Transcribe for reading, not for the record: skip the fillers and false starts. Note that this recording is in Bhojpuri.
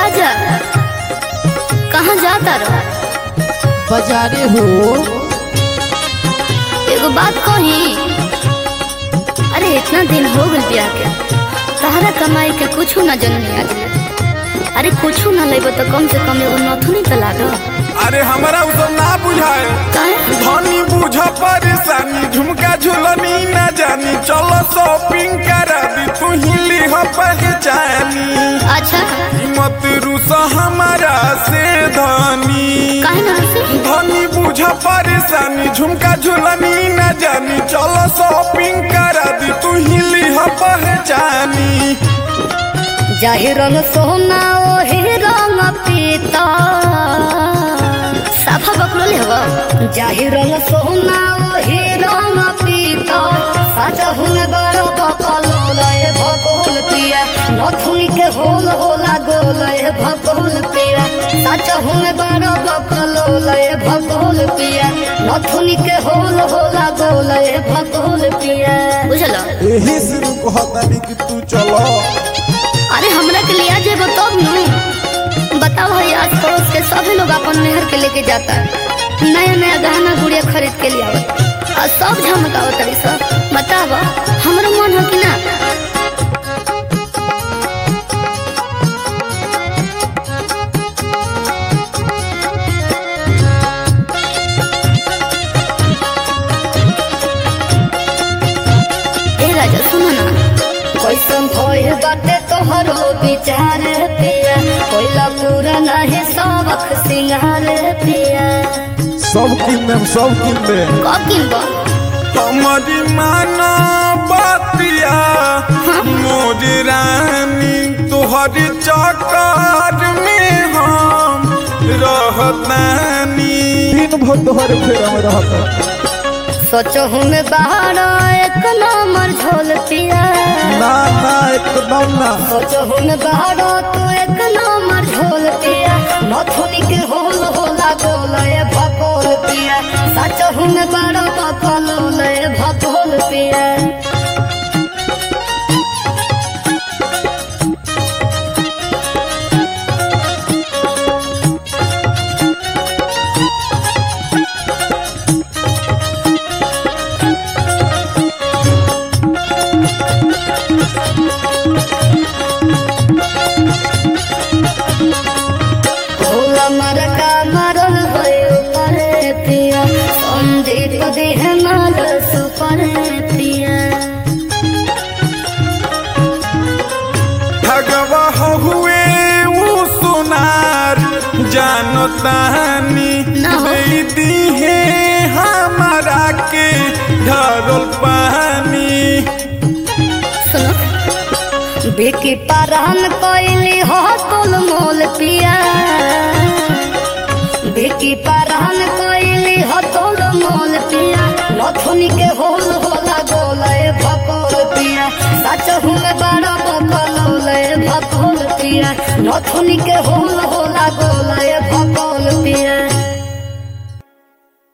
राजा कहाँ जाता रहो? बाजारे हो। एगो बात कही, अरे इतना दिन हो गल ब्याह के, सहारा कमाई के कुछ न जननी आज। अरे कुछ न लेब तो कम से कम एगो नथुनी तो ला दो। अरे हमारा उ सब ना बुझाए, धनी बुझ परेशानी, झुमका झुलनी ना जानी, चलो शॉपिंग करा दी, तू ही लिह पहचानी। अच्छा मत रूस हमारा से धनी, काहे ना से? धनी बुझ परेशानी, झुमका झुलनी ना जानी, चलो शॉपिंग करा दी, तू ही लिह पहचानी। जाहि रंग सोना ओहि रंग पीता, साफा बकलो ले हो। जाहि रंग सोना ओहि रंग पीता, साचा हुन बड़ा बकलो ले भगोल पिया, नथुनी के होल होला गोल ले भगोल पिया, साचा हुन बड़ा बकलो ले भगोल पिया, नथुनी के होल होला गोल ले भगोल पिया। बुझलो? यही से कहतानी कि तू चलो। अरे हमरा के लिया जेबो तब न बताओ है, आस पड़ोस के सभी लोग अपन मेहर के लेके जाता है, नया नया गहना गुड़िया खरीद के लिए आवत और सब झमकावत तरी सब। बताव हमरो मन हो कि ना? ए राजा सुनो ना, कैसन भइल बाटे तोहरो विचार पिया, कोइला पूरा नाही सबक सिंगार पिया। सब किन दे, सब किन दे। कब किनबो? हमारी माना बातिया मोरी रानी, तोहरी चक्कर में हम रहतानी, दिन भर तोहरे फेरा में रहता। सोचहु में बाहर एक नंबर झोल पिया, ना ना एकदम ना। सोचहु में बाहर तो एक नंबर झोल पिया, नथुनी के होल होला गोल ए भगोल पिया, सचहु में बड़ा बकलोल ए भगोल पिया। भगवा हुए वो सुनार जानतानी, दे दी है हमारा के ढरल पानी। सुनो, बेकी पारहन कोइली हो तुल मोल पिया, बेकी पारहन कोइली हो तुल मोल पिया, नथुनी के होल होला गोल ए भगोल पिया, सचहु में बड़ा बकलोल ए भगोल पिया, नथुनी के होल होला गोल ए भगोल पिया।